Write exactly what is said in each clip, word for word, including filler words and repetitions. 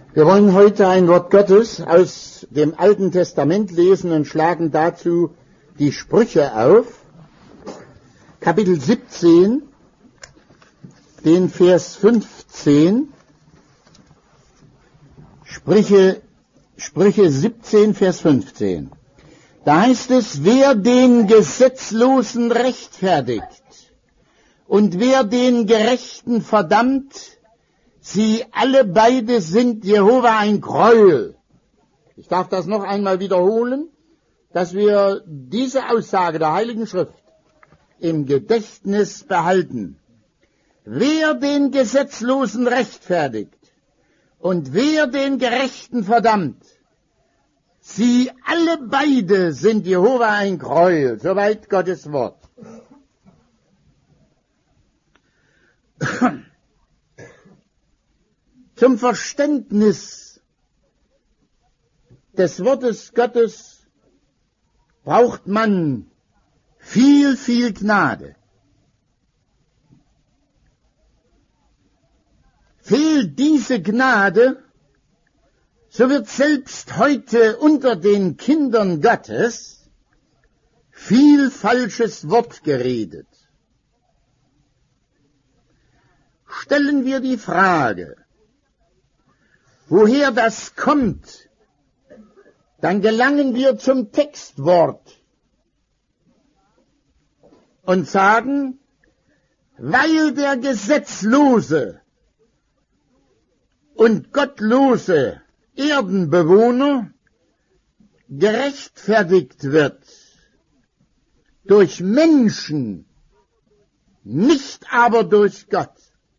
Wir wollen heute ein Wort Gottes aus dem Alten Testament lesen und schlagen dazu die Sprüche auf. Kapitel siebzehn, den Vers fünfzehn. Sprüche, Sprüche siebzehn, Vers fünfzehn. Da heißt es, wer den Gesetzlosen rechtfertigt und wer den Gerechten verdammt, sie alle beide sind Jehova ein Gräuel. Ich darf das noch einmal wiederholen, dass wir diese Aussage der Heiligen Schrift im Gedächtnis behalten. Wer den Gesetzlosen rechtfertigt und wer den Gerechten verdammt, sie alle beide sind Jehova ein Gräuel. Soweit Gottes Wort. Zum Verständnis des Wortes Gottes braucht man viel, viel Gnade. Fehlt diese Gnade, so wird selbst heute unter den Kindern Gottes viel falsches Wort geredet. Stellen wir die Frage, woher das kommt, dann gelangen wir zum Textwort und sagen, weil der Gesetzlose und gottlose Erdenbewohner gerechtfertigt wird durch Menschen, nicht aber durch Gott.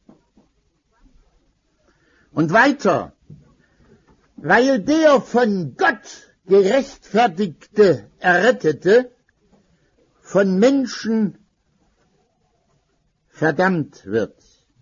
Und weiter, weil der von Gott gerechtfertigte, Errettete von Menschen verdammt wird.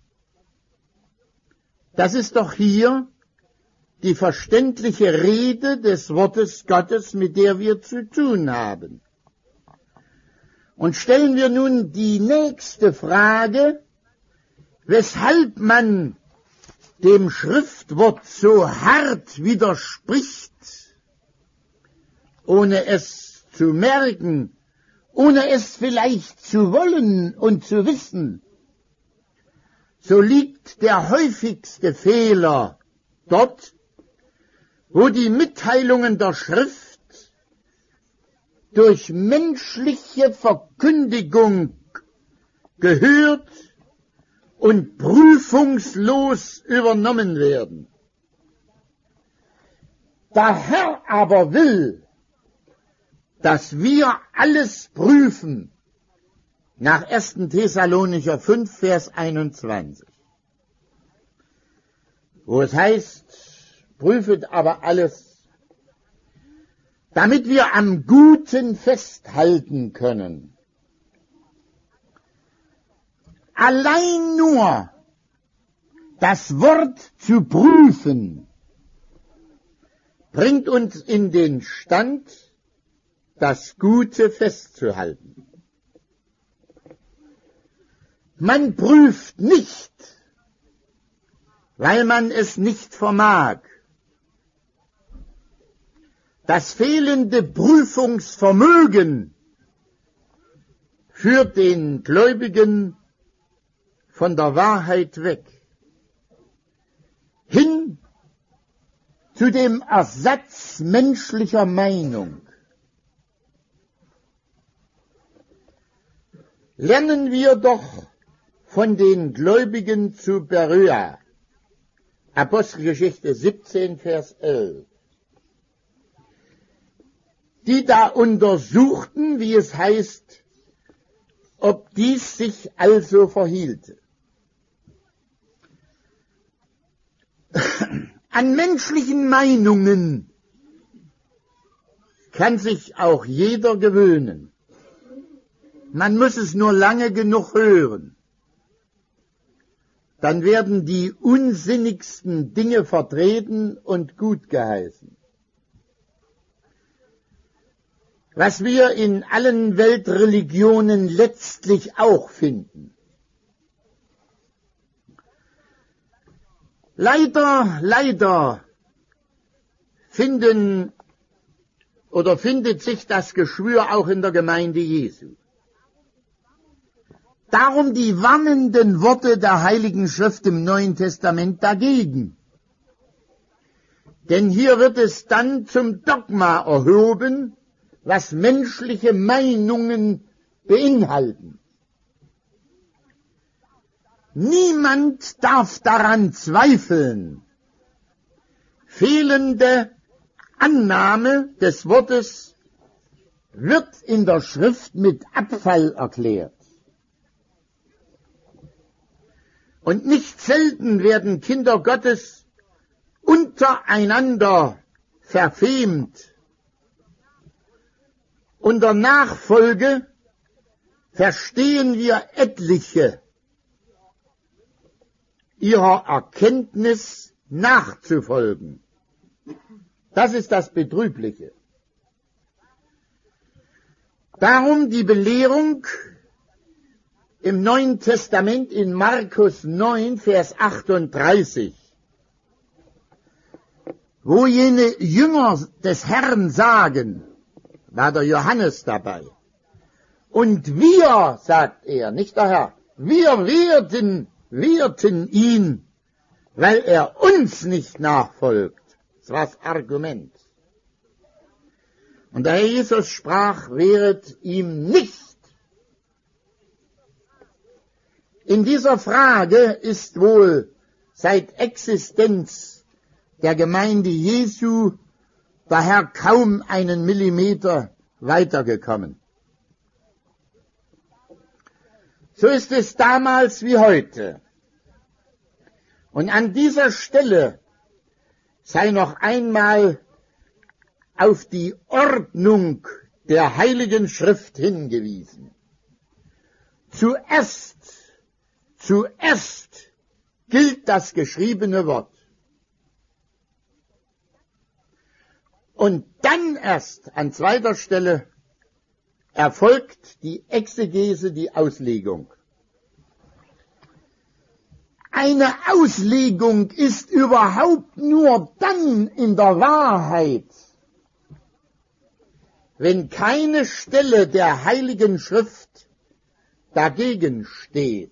Das ist doch hier die verständliche Rede des Wortes Gottes, mit der wir zu tun haben. Und stellen wir nun die nächste Frage, weshalb man dem Schriftwort so hart widerspricht, ohne es zu merken, ohne es vielleicht zu wollen und zu wissen, so liegt der häufigste Fehler dort, wo die Mitteilungen der Schrift durch menschliche Verkündigung gehört und prüfungslos übernommen werden. Der Herr aber will, dass wir alles prüfen, nach ersten Thessalonicher fünf, Vers einundzwanzig, wo es heißt, prüfet aber alles, damit wir am Guten festhalten können. Allein nur das Wort zu prüfen, bringt uns in den Stand, das Gute festzuhalten. Man prüft nicht, weil man es nicht vermag. Das fehlende Prüfungsvermögen führt den Gläubigen von der Wahrheit weg, hin zu dem Ersatz menschlicher Meinung. Lernen wir doch von den Gläubigen zu Beröa, Apostelgeschichte siebzehn, Vers elf, die da untersuchten, wie es heißt, ob dies sich also verhielte. An menschlichen Meinungen kann sich auch jeder gewöhnen. Man muss es nur lange genug hören. Dann werden die unsinnigsten Dinge vertreten und gut geheißen. Was wir in allen Weltreligionen letztlich auch finden. Leider, leider finden oder findet sich das Geschwür auch in der Gemeinde Jesu. Darum die warnenden Worte der Heiligen Schrift im Neuen Testament dagegen. Denn hier wird es dann zum Dogma erhoben, was menschliche Meinungen beinhalten. Niemand darf daran zweifeln. Fehlende Annahme des Wortes wird in der Schrift mit Abfall erklärt. Und nicht selten werden Kinder Gottes untereinander verfemt. Unter Nachfolge verstehen wir etliche, ihrer Erkenntnis nachzufolgen. Das ist das Betrübliche. Darum die Belehrung im Neuen Testament in Markus neun, Vers achtunddreißig, wo jene Jünger des Herrn sagen, war der Johannes dabei. Und wir, sagt er, nicht der Herr, wir werden, wehrten ihn, weil er uns nicht nachfolgt. Das war das Argument. Und der Herr Jesus sprach, wehret ihm nicht. In dieser Frage ist wohl seit Existenz der Gemeinde Jesu der Herr kaum einen Millimeter weitergekommen. So ist es damals wie heute. Und an dieser Stelle sei noch einmal auf die Ordnung der Heiligen Schrift hingewiesen. Zuerst, zuerst gilt das geschriebene Wort. Und dann erst an zweiter Stelle erfolgt die Exegese, die Auslegung. Eine Auslegung ist überhaupt nur dann in der Wahrheit, wenn keine Stelle der Heiligen Schrift dagegen steht.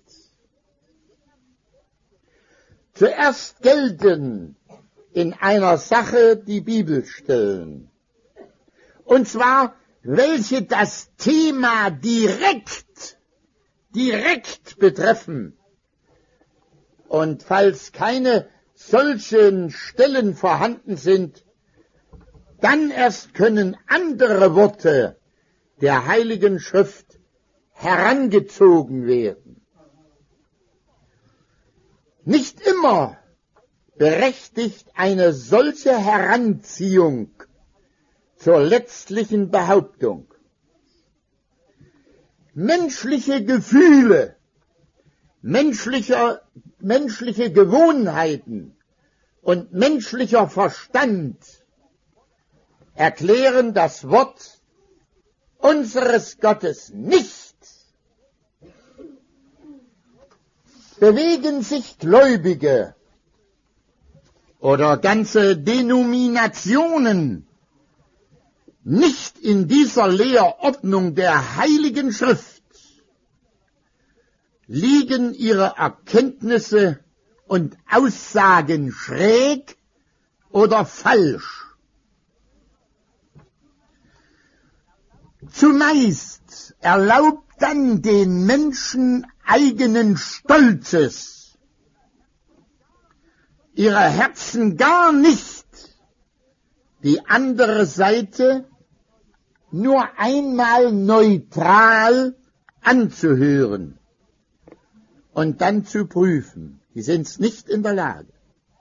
Zuerst gelten in einer Sache die Bibelstellen, und zwar welche das Thema direkt, direkt betreffen. Und falls keine solchen Stellen vorhanden sind, dann erst können andere Worte der Heiligen Schrift herangezogen werden. Nicht immer berechtigt eine solche Heranziehung zur letztlichen Behauptung. Menschliche Gefühle, menschliche, menschliche Gewohnheiten und menschlicher Verstand erklären das Wort unseres Gottes nicht. Bewegen sich Gläubige oder ganze Denominationen nicht in dieser Lehrordnung der Heiligen Schrift, liegen ihre Erkenntnisse und Aussagen schräg oder falsch. Zumeist erlaubt dann den Menschen eigenen Stolzes ihre Herzen gar nicht, die andere Seite nur einmal neutral anzuhören und dann zu prüfen. Die sind es nicht in der Lage.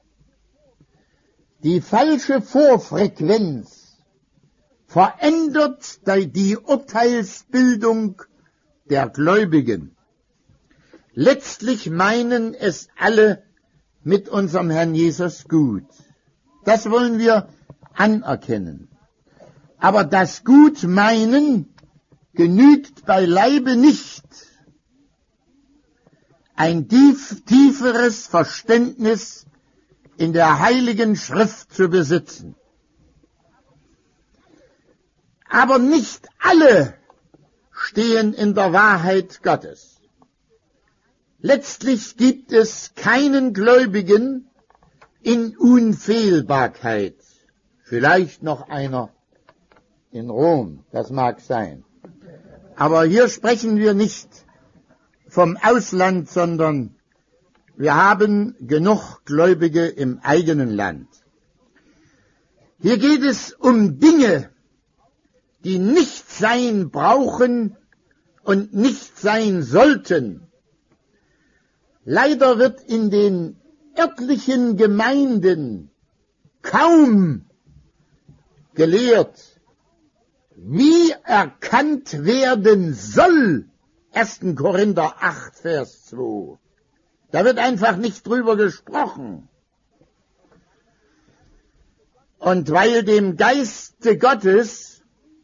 Die falsche Vorfrequenz verändert die Urteilsbildung der Gläubigen. Letztlich meinen es alle mit unserem Herrn Jesus gut. Das wollen wir anerkennen. Aber das Gutmeinen genügt beileibe nicht. Ein tief, tieferes Verständnis in der Heiligen Schrift zu besitzen. Aber nicht alle stehen in der Wahrheit Gottes. Letztlich gibt es keinen Gläubigen in Unfehlbarkeit. Vielleicht noch einer in Rom, das mag sein. Aber hier sprechen wir nicht vom Ausland, sondern wir haben genug Gläubige im eigenen Land. Hier geht es um Dinge, die nicht sein brauchen und nicht sein sollten. Leider wird in den örtlichen Gemeinden kaum gelehrt, wie erkannt werden soll. erster Korinther acht, Vers zwei. Da wird einfach nicht drüber gesprochen. Und weil dem Geiste Gottes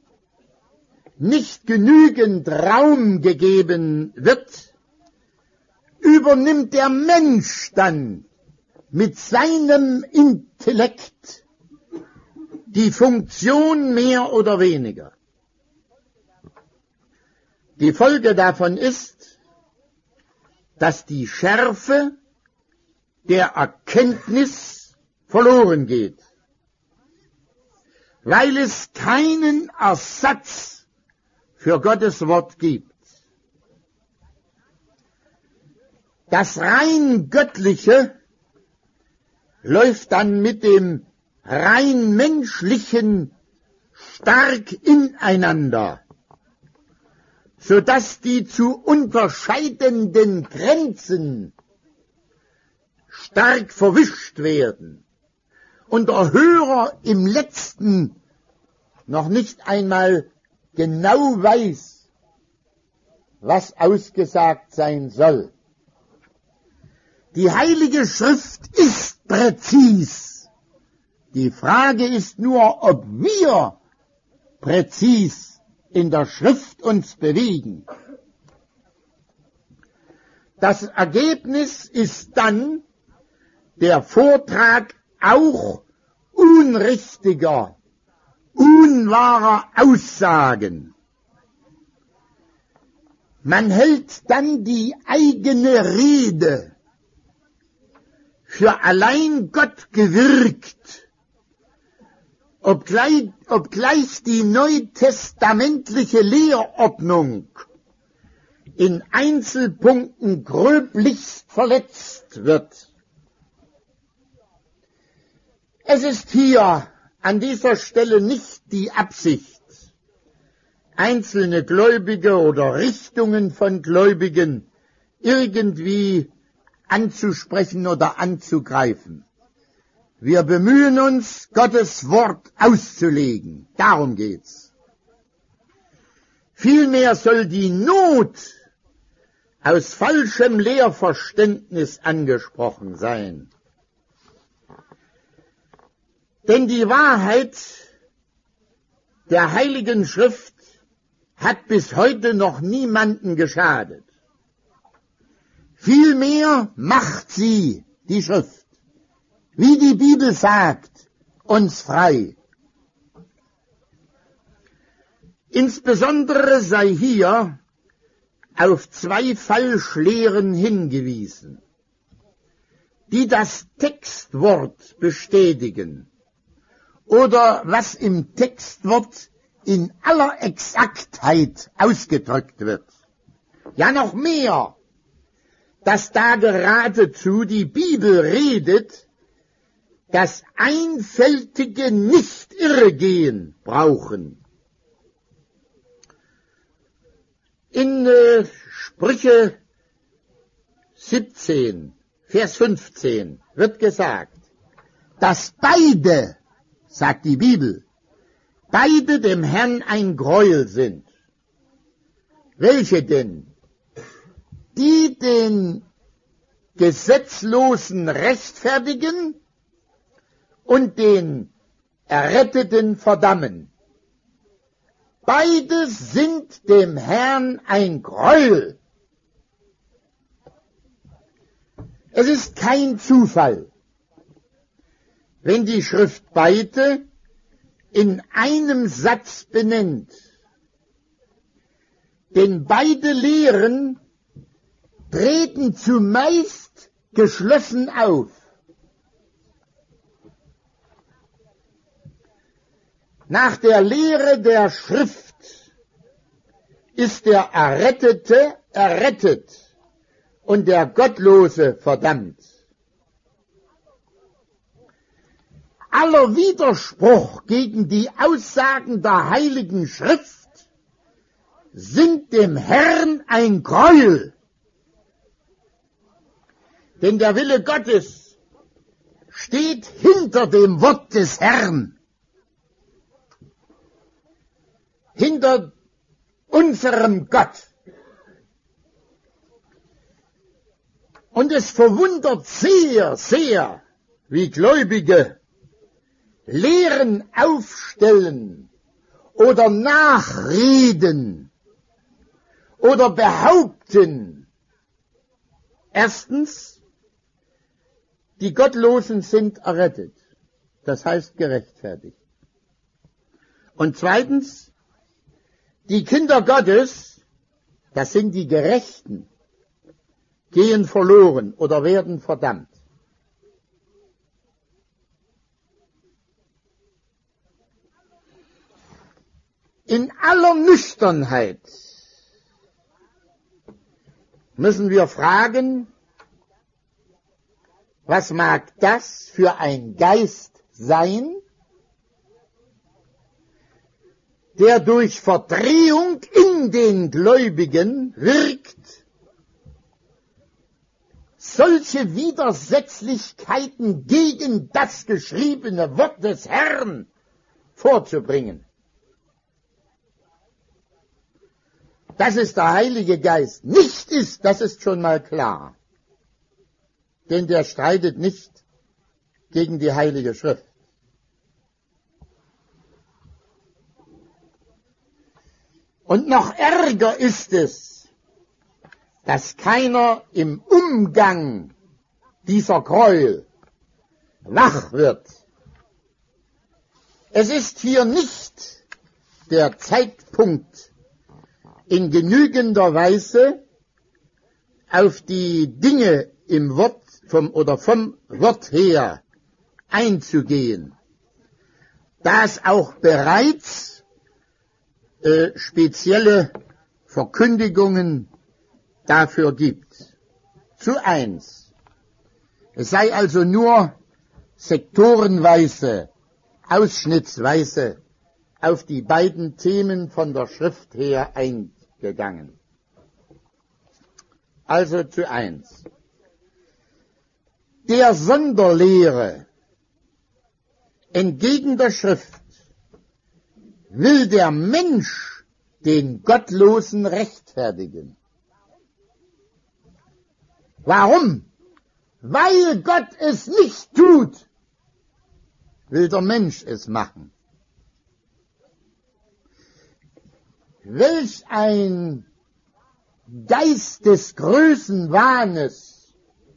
nicht genügend Raum gegeben wird, übernimmt der Mensch dann mit seinem Intellekt die Funktion mehr oder weniger. Die Folge davon ist, dass die Schärfe der Erkenntnis verloren geht, weil es keinen Ersatz für Gottes Wort gibt. Das rein Göttliche läuft dann mit dem rein Menschlichen stark ineinander, so dass die zu unterscheidenden Grenzen stark verwischt werden und der Hörer im Letzten noch nicht einmal genau weiß, was ausgesagt sein soll. Die Heilige Schrift ist präzis. Die Frage ist nur, ob wir präzis in der Schrift uns bewegen. Das Ergebnis ist dann der Vortrag auch unrichtiger, unwahrer Aussagen. Man hält dann die eigene Rede für allein Gott gewirkt, obgleich, obgleich die neutestamentliche Lehrordnung in Einzelpunkten gröblichst verletzt wird. Es ist hier an dieser Stelle nicht die Absicht, einzelne Gläubige oder Richtungen von Gläubigen irgendwie anzusprechen oder anzugreifen. Wir bemühen uns, Gottes Wort auszulegen. Darum geht's. Vielmehr soll die Not aus falschem Lehrverständnis angesprochen sein. Denn die Wahrheit der Heiligen Schrift hat bis heute noch niemanden geschadet. Vielmehr macht sie, die Schrift, wie die Bibel sagt, uns frei. Insbesondere sei hier auf zwei Falschlehren hingewiesen, die das Textwort bestätigen oder was im Textwort in aller Exaktheit ausgedrückt wird. Ja, noch mehr, dass da geradezu die Bibel redet, dass Einfältige nicht irregehen brauchen. In äh, Sprüche siebzehn, Vers fünfzehn wird gesagt, dass beide, sagt die Bibel, beide dem Herrn ein Greuel sind. Welche denn? Die den Gesetzlosen rechtfertigen und den Erretteten verdammen. Beide sind dem Herrn ein Greuel. Es ist kein Zufall, wenn die Schrift beide in einem Satz benennt. Denn beide Lehren treten zumeist geschlossen auf. Nach der Lehre der Schrift ist der Errettete errettet und der Gottlose verdammt. Aller Widerspruch gegen die Aussagen der Heiligen Schrift sind dem Herrn ein Gräuel. Denn der Wille Gottes steht hinter dem Wort des Herrn, hinter unserem Gott. Und es verwundert sehr, sehr, wie Gläubige Lehren aufstellen oder nachreden oder behaupten. Erstens, die Gottlosen sind errettet, das heißt gerechtfertigt. Und zweitens, die Kinder Gottes, das sind die Gerechten, gehen verloren oder werden verdammt. In aller Nüchternheit müssen wir fragen, was mag das für ein Geist sein, der durch Verdrehung in den Gläubigen wirkt, solche Widersetzlichkeiten gegen das geschriebene Wort des Herrn vorzubringen. Dass es der Heilige Geist nicht ist, das ist schon mal klar. Denn der streitet nicht gegen die Heilige Schrift. Und noch ärger ist es, dass keiner im Umgang dieser Gräuel wach wird. Es ist hier nicht der Zeitpunkt, in genügender Weise auf die Dinge im Wort vom oder vom Wort her einzugehen, da es auch bereits äh, spezielle Verkündigungen dafür gibt. Zu eins. Es sei also nur sektorenweise, ausschnittsweise auf die beiden Themen von der Schrift her eingegangen. Also zu eins. Der Sonderlehre entgegen der Schrift will der Mensch den Gottlosen rechtfertigen. Warum? Weil Gott es nicht tut, will der Mensch es machen. Welch ein Geist des Größenwahnes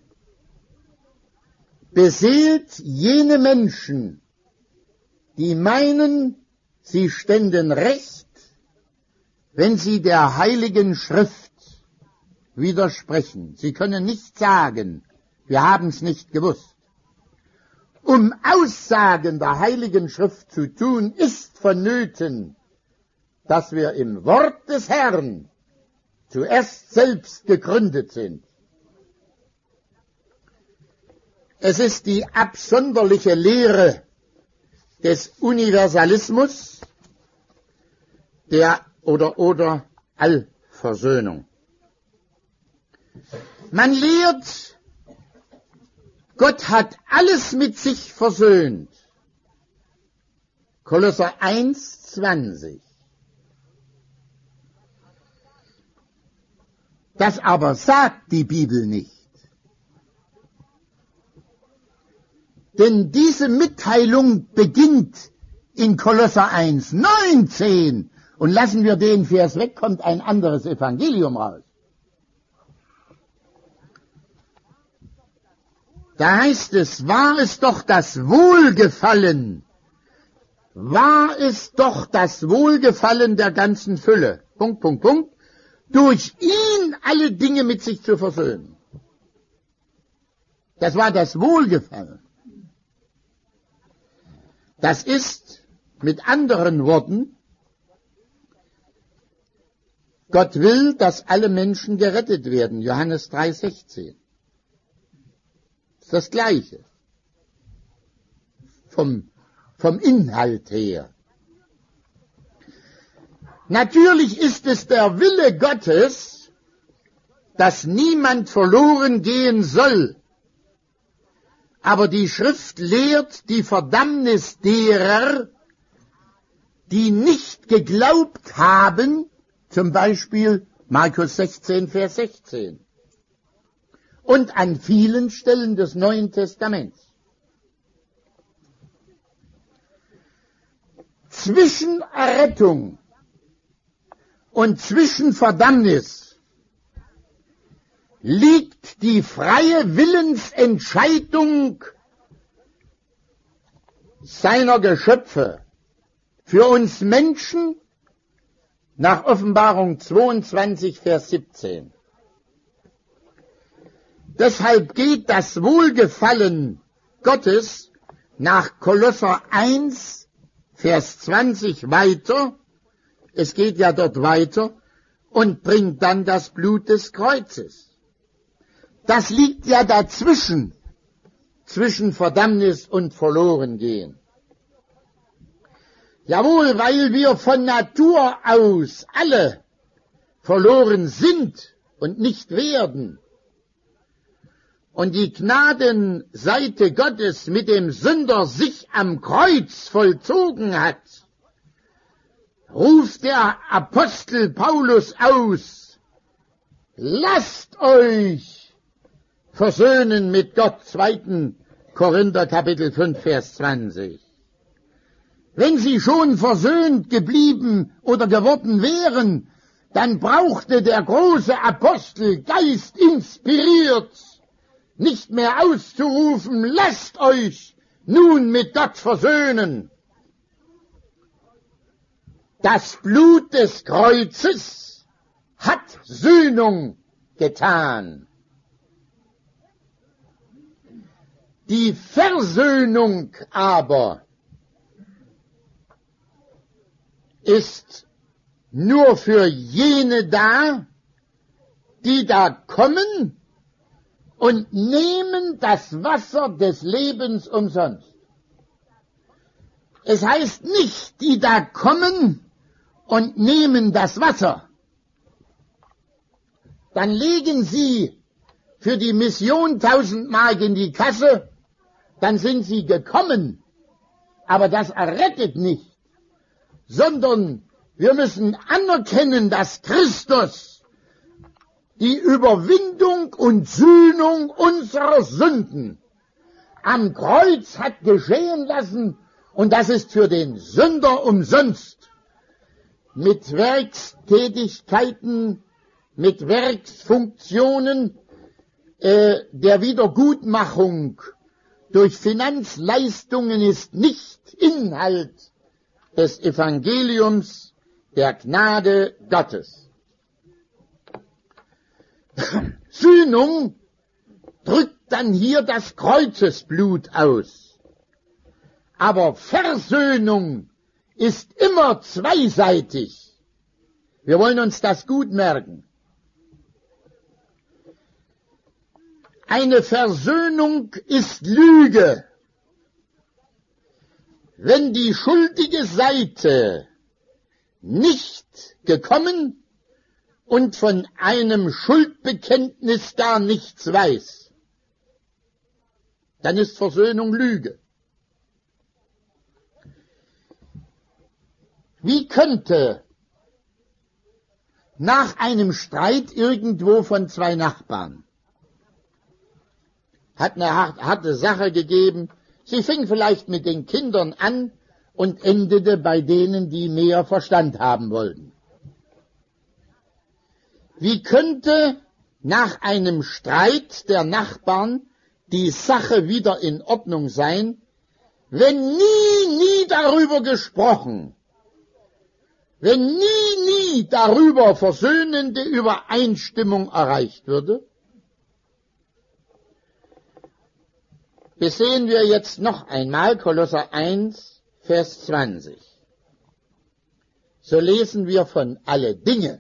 beseelt jene Menschen, die meinen, sie ständen recht, wenn sie der Heiligen Schrift widersprechen. Sie können nicht sagen, wir haben es nicht gewusst. Um Aussagen der Heiligen Schrift zu tun, ist vonnöten, dass wir im Wort des Herrn zuerst selbst gegründet sind. Es ist die absonderliche Lehre des Universalismus der oder oder Allversöhnung. Man lehrt, Gott hat alles mit sich versöhnt. Kolosser eins, zwanzig. Das aber sagt die Bibel nicht. Denn diese Mitteilung beginnt in Kolosser eins, neunzehn. Und lassen wir den Vers weg, kommt ein anderes Evangelium raus. Da heißt es, war es doch das Wohlgefallen war es doch das Wohlgefallen der ganzen Fülle, Punkt, Punkt, Punkt, durch ihn alle Dinge mit sich zu versöhnen. Das war das Wohlgefallen. Das ist, mit anderen Worten, Gott will, dass alle Menschen gerettet werden, Johannes drei sechzehn. Das ist das Gleiche. Vom, vom Inhalt her. Natürlich ist es der Wille Gottes, dass niemand verloren gehen soll. Aber die Schrift lehrt die Verdammnis derer, die nicht geglaubt haben, zum Beispiel Markus sechzehn, Vers sechzehn. Und an vielen Stellen des Neuen Testaments. Zwischen Errettung und zwischen Verdammnis liegt die freie Willensentscheidung seiner Geschöpfe. Für uns Menschen nach Offenbarung zweiundzwanzig, Vers siebzehn. Deshalb geht das Wohlgefallen Gottes nach Kolosser eins, Vers zwanzig weiter. Es geht ja dort weiter und bringt dann das Blut des Kreuzes. Das liegt ja dazwischen, zwischen Verdammnis und Verlorengehen. Jawohl, weil wir von Natur aus alle verloren sind und nicht werden. Und die Gnadenseite Gottes mit dem Sünder sich am Kreuz vollzogen hat, ruft der Apostel Paulus aus, lasst euch versöhnen mit Gott, zweiten Korinther Kapitel fünf, Vers zwanzig. Wenn sie schon versöhnt geblieben oder geworden wären, dann brauchte der große Apostel, Geist inspiriert, nicht mehr auszurufen, lasst euch nun mit Gott versöhnen. Das Blut des Kreuzes hat Sühnung getan. Die Versöhnung aber ist nur für jene da, die da kommen und nehmen das Wasser des Lebens umsonst. Es heißt nicht, die da kommen und nehmen das Wasser. Dann legen sie für die Mission tausend Mark in die Kasse, dann sind sie gekommen. Aber das errettet nicht, sondern wir müssen anerkennen, dass Christus die Überwindung und Sühnung unserer Sünden am Kreuz hat geschehen lassen, und das ist für den Sünder umsonst. Mit Werkstätigkeiten, mit Werksfunktionen äh, der Wiedergutmachung durch Finanzleistungen ist nicht Inhalt des Evangeliums der Gnade Gottes. Sühnung drückt dann hier das Kreuzesblut aus. Aber Versöhnung ist immer zweiseitig. Wir wollen uns das gut merken. Eine Versöhnung ist Lüge. Wenn die schuldige Seite nicht gekommen und von einem Schuldbekenntnis gar nichts weiß, dann ist Versöhnung Lüge. Wie könnte nach einem Streit irgendwo von zwei Nachbarn, hat eine harte Sache gegeben, sie fing vielleicht mit den Kindern an und endete bei denen, die mehr Verstand haben wollten. Wie könnte nach einem Streit der Nachbarn die Sache wieder in Ordnung sein, wenn nie, nie darüber gesprochen, wenn nie, nie darüber versöhnende Übereinstimmung erreicht würde? Besehen wir jetzt noch einmal Kolosser eins, Vers zwanzig. So lesen wir von alle Dinge.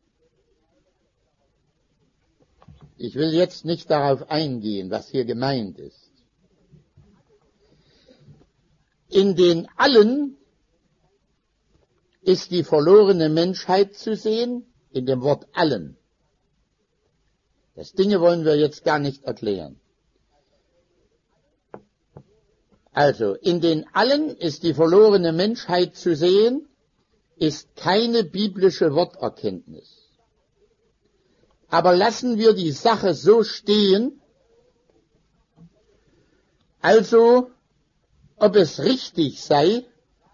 Ich will jetzt nicht darauf eingehen, was hier gemeint ist. In den Allen ist die verlorene Menschheit zu sehen, in dem Wort allen. Das Dinge wollen wir jetzt gar nicht erklären. Also, in den Allen ist die verlorene Menschheit zu sehen, ist keine biblische Worterkenntnis. Aber lassen wir die Sache so stehen, also, ob es richtig sei,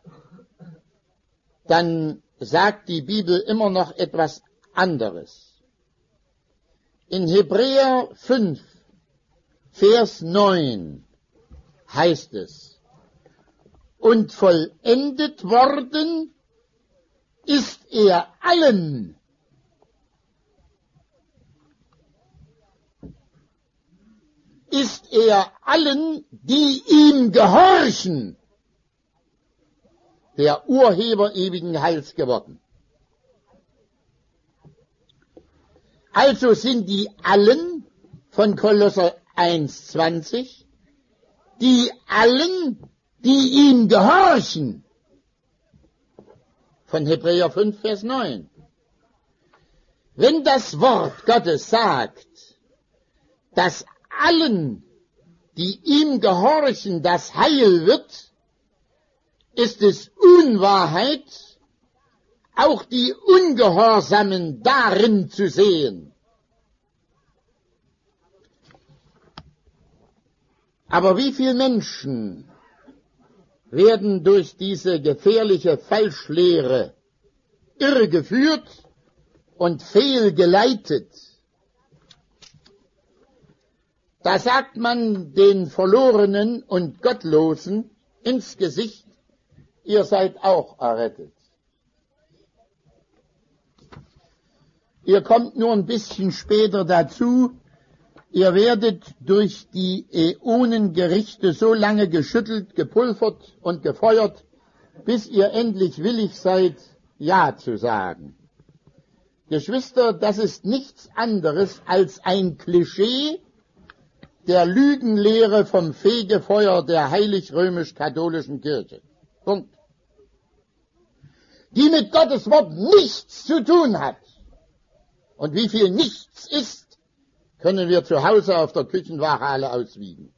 dann sagt die Bibel immer noch etwas anderes. In Hebräer fünf, Vers neun heißt es, und vollendet worden ist er allen, ist er allen, die ihm gehorchen, der Urheber ewigen Heils geworden. Also sind die allen von Kolosser eins, zwanzig, die allen, die ihm gehorchen, von Hebräer fünf, Vers neun. Wenn das Wort Gottes sagt, dass allen, die ihm gehorchen, das Heil wird, ist es Unwahrheit, auch die Ungehorsamen darin zu sehen. Aber wie viele Menschen werden durch diese gefährliche Falschlehre irregeführt und fehlgeleitet? Da sagt man den Verlorenen und Gottlosen ins Gesicht, ihr seid auch errettet. Ihr kommt nur ein bisschen später dazu, ihr werdet durch die Äonengerichte so lange geschüttelt, gepulvert und gefeuert, bis ihr endlich willig seid, Ja zu sagen. Geschwister, das ist nichts anderes als ein Klischee der Lügenlehre vom Fegefeuer der heilig-römisch-katholischen Kirche. Punkt. Die mit Gottes Wort nichts zu tun hat. Und wie viel nichts ist, können wir zu Hause auf der Küchenwaage alle auswiegen.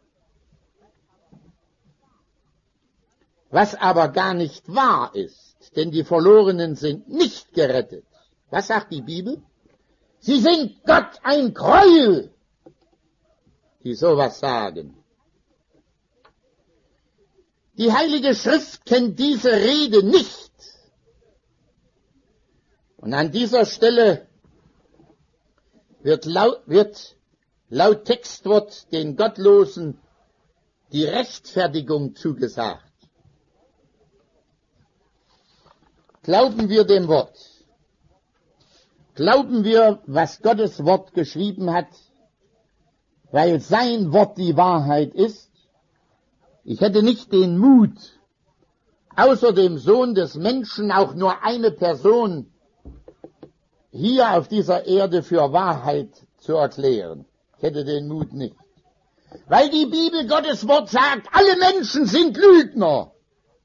Was aber gar nicht wahr ist, denn die Verlorenen sind nicht gerettet. Was sagt die Bibel? Sie sind Gott ein Gräuel, die sowas sagen. Die Heilige Schrift kennt diese Rede nicht. Und an dieser Stelle wird laut, wird laut Textwort den Gottlosen die Rechtfertigung zugesagt. Glauben wir dem Wort? Glauben wir, was Gottes Wort geschrieben hat, weil sein Wort die Wahrheit ist? Ich hätte nicht den Mut, außer dem Sohn des Menschen auch nur eine Person hier auf dieser Erde für Wahrheit zu erklären. Ich hätte den Mut nicht. Weil die Bibel Gottes Wort sagt, alle Menschen sind Lügner.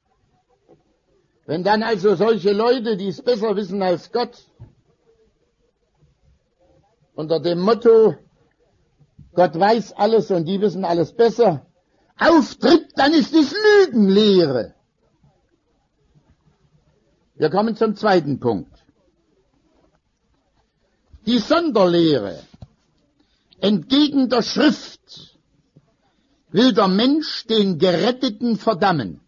Wenn dann also solche Leute, die es besser wissen als Gott, unter dem Motto, Gott weiß alles und die wissen alles besser, auftritt, dann ist es Lügenlehre. Wir kommen zum zweiten Punkt. Die Sonderlehre entgegen der Schrift will der Mensch den Geretteten verdammen.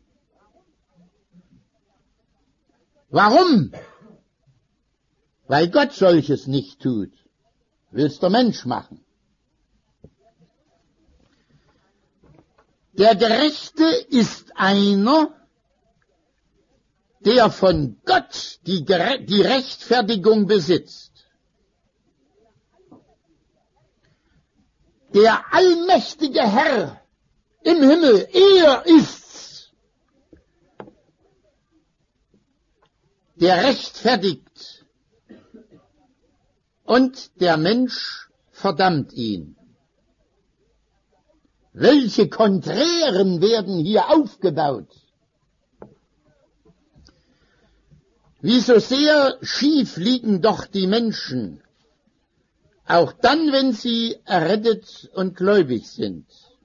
Warum? Weil Gott solches nicht tut. Will's der Mensch machen. Der Gerechte ist einer, der von Gott die, Gere- die Rechtfertigung besitzt. Der allmächtige Herr im Himmel, er ist's, der rechtfertigt, und der Mensch verdammt ihn. Welche Konträren werden hier aufgebaut? Wie so sehr schief liegen doch die Menschen, auch dann, wenn sie errettet und gläubig sind.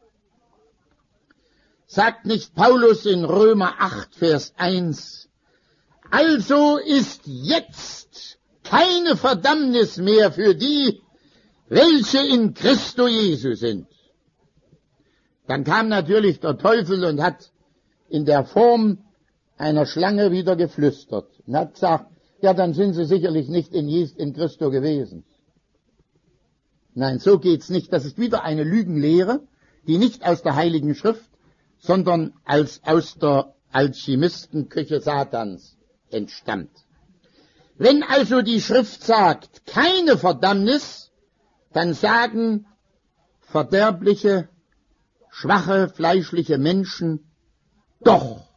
Sagt nicht Paulus in Römer acht, Vers eins, also ist jetzt keine Verdammnis mehr für die, welche in Christo Jesu sind. Dann kam natürlich der Teufel und hat in der Form einer Schlange wieder geflüstert und hat gesagt, ja, dann sind sie sicherlich nicht in, Jes- in Christo gewesen. Nein, so geht's nicht. Das ist wieder eine Lügenlehre, die nicht aus der Heiligen Schrift, sondern als aus der Alchemistenküche Satans entstammt. Wenn also die Schrift sagt, keine Verdammnis, dann sagen verderbliche, schwache, fleischliche Menschen doch.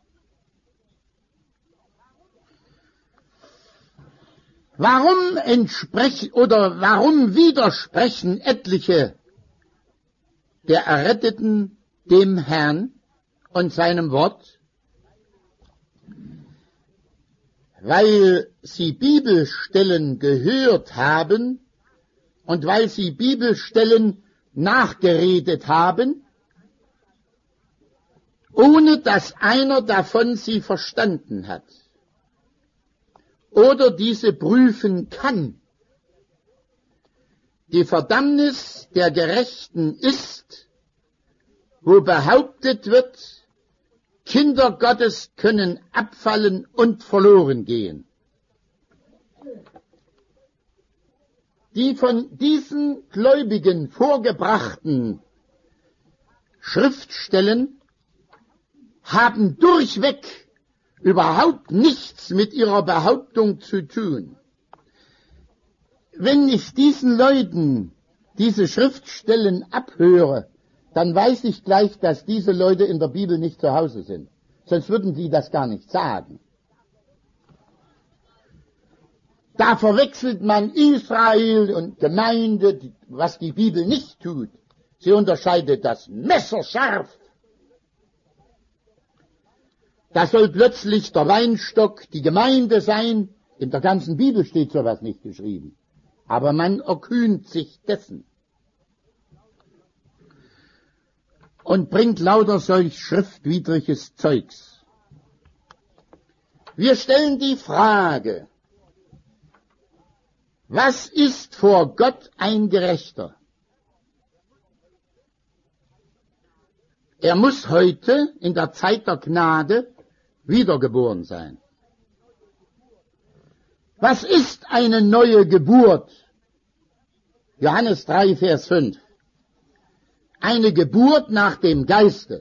Warum entsprechen oder warum widersprechen etliche der Erretteten dem Herrn und seinem Wort? Weil sie Bibelstellen gehört haben und weil sie Bibelstellen nachgeredet haben, ohne dass einer davon sie verstanden hat oder diese prüfen kann. Die Verdammnis der Gerechten ist, wo behauptet wird, Kinder Gottes können abfallen und verloren gehen. Die von diesen Gläubigen vorgebrachten Schriftstellen haben durchweg überhaupt nichts mit ihrer Behauptung zu tun. Wenn ich diesen Leuten diese Schriftstellen abhöre, dann weiß ich gleich, dass diese Leute in der Bibel nicht zu Hause sind. Sonst würden sie das gar nicht sagen. Da verwechselt man Israel und Gemeinde, was die Bibel nicht tut. Sie unterscheidet das messerscharf. Da soll plötzlich der Weinstock die Gemeinde sein. In der ganzen Bibel steht sowas nicht geschrieben. Aber man erkühnt sich dessen. Und bringt lauter solch schriftwidriges Zeugs. Wir stellen die Frage, was ist vor Gott ein Gerechter? Er muss heute in der Zeit der Gnade wiedergeboren sein. Was ist eine neue Geburt? Johannes drei, Vers fünf. Eine Geburt nach dem Geiste.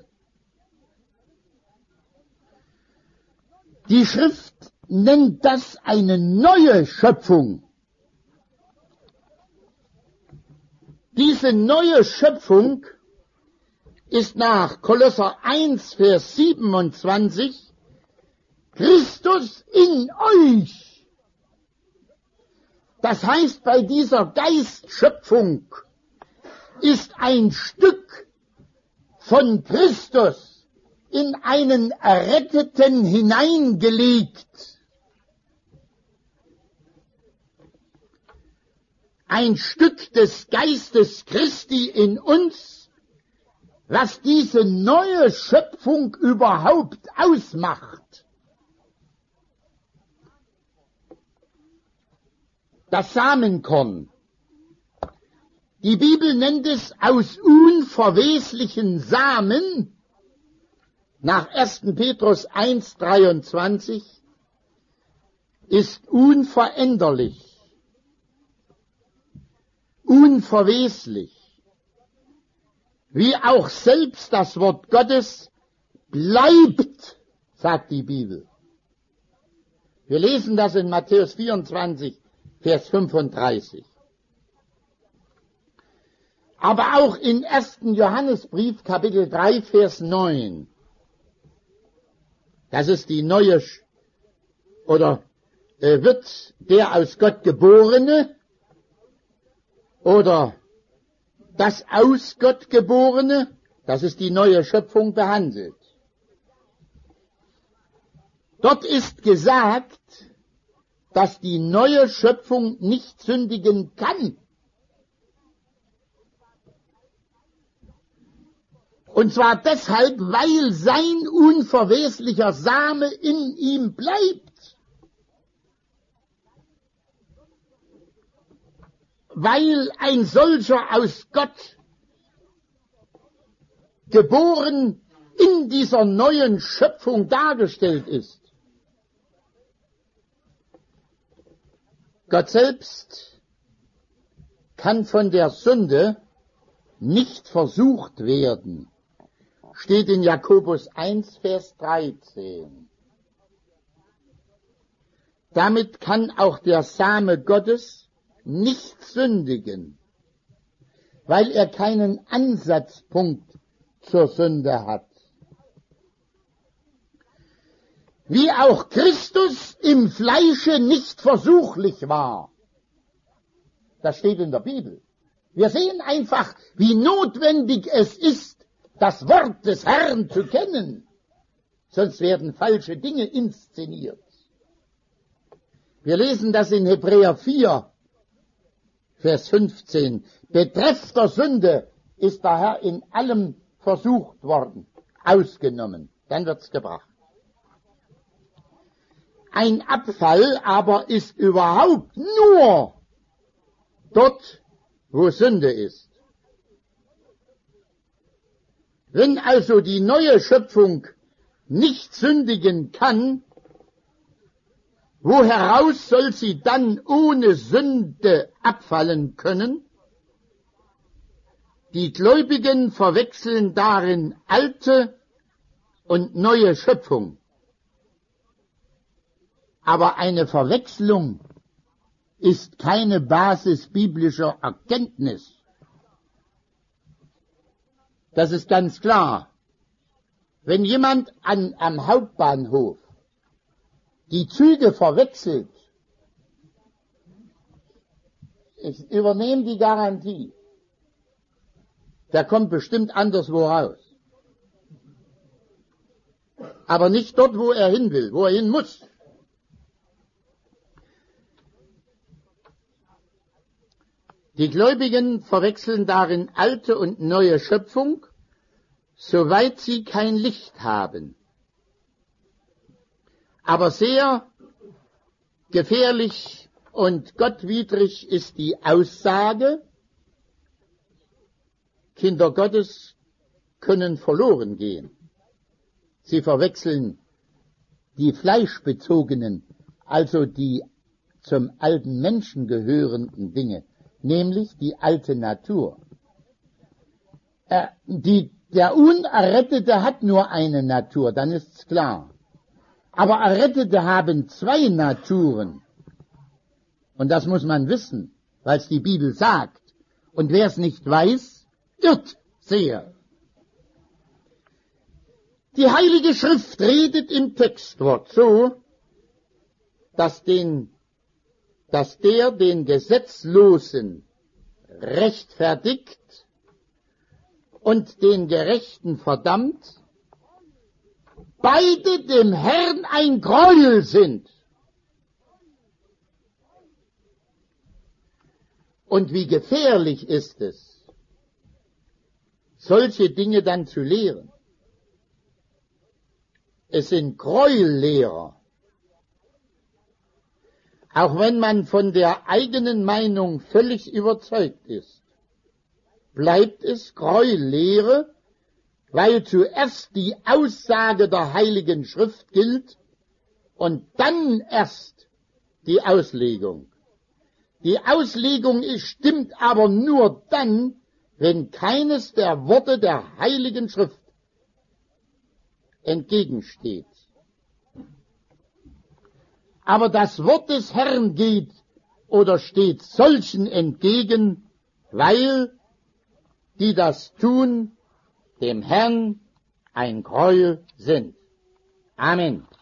Die Schrift nennt das eine neue Schöpfung. Diese neue Schöpfung ist nach Kolosser eins, Vers siebenundzwanzig Christus in euch. Das heißt, bei dieser Geistschöpfung ist ein Stück von Christus in einen Erretteten hineingelegt. Ein Stück des Geistes Christi in uns, was diese neue Schöpfung überhaupt ausmacht. Das Samenkorn. Die Bibel nennt es aus unverweslichen Samen, nach ersten Petrus eins, dreiundzwanzig, ist unveränderlich, unverweslich. wie auch selbst das Wort Gottes bleibt, sagt die Bibel. Wir lesen das in Matthäus vierundzwanzig, Vers fünfunddreißig. Aber auch in ersten Johannesbrief, Kapitel drei, Vers neun. Das ist die neue, oder äh, wird der aus Gott Geborene oder das aus Gott Geborene, das ist die neue Schöpfung, behandelt. Dort ist gesagt, dass die neue Schöpfung nicht sündigen kann. Und zwar deshalb, weil sein unverweslicher Same in ihm bleibt. Weil ein solcher aus Gott geboren in dieser neuen Schöpfung dargestellt ist. Gott selbst kann von der Sünde nicht versucht werden. Steht in Jakobus eins, Vers dreizehn. Damit kann auch der Same Gottes nicht sündigen, weil er keinen Ansatzpunkt zur Sünde hat. Wie auch Christus im Fleische nicht versuchlich war. Das steht in der Bibel. Wir sehen einfach, wie notwendig es ist, das Wort des Herrn zu kennen. Sonst werden falsche Dinge inszeniert. Wir lesen das in Hebräer vier, Vers fünfzehn. Betreffs der Sünde ist der Herr in allem versucht worden, ausgenommen. Dann wird's gebracht. Ein Abfall aber ist überhaupt nur dort, wo Sünde ist. Wenn also die neue Schöpfung nicht sündigen kann, wo heraus soll sie dann ohne Sünde abfallen können? Die Gläubigen verwechseln darin alte und neue Schöpfung. Aber eine Verwechslung ist keine Basis biblischer Erkenntnis. Das ist ganz klar. Wenn jemand an, am Hauptbahnhof die Züge verwechselt, ich übernehme die Garantie, der kommt bestimmt anderswo raus. Aber nicht dort, wo er hin will, wo er hin muss. Die Gläubigen verwechseln darin alte und neue Schöpfung, soweit sie kein Licht haben. Aber sehr gefährlich und gottwidrig ist die Aussage, Kinder Gottes können verloren gehen. Sie verwechseln die fleischbezogenen, also die zum alten Menschen gehörenden Dinge, nämlich die alte Natur. Äh, die, der Unerrettete hat nur eine Natur, dann ist's klar. Aber Errettete haben zwei Naturen. Und das muss man wissen, weil es die Bibel sagt. Und wer es nicht weiß, irrt sehr. Die Heilige Schrift redet im Textwort so, dass den dass der den Gesetzlosen rechtfertigt und den Gerechten verdammt, beide dem Herrn ein Gräuel sind. Und wie gefährlich ist es, solche Dinge dann zu lehren. Es sind Gräuellehrer. Auch wenn man von der eigenen Meinung völlig überzeugt ist, bleibt es Gräuellehre, weil zuerst die Aussage der Heiligen Schrift gilt und dann erst die Auslegung. Die Auslegung ist, stimmt aber nur dann, wenn keines der Worte der Heiligen Schrift entgegensteht. Aber das Wort des Herrn geht oder steht solchen entgegen, weil die das tun, dem Herrn ein Gräuel sind. Amen.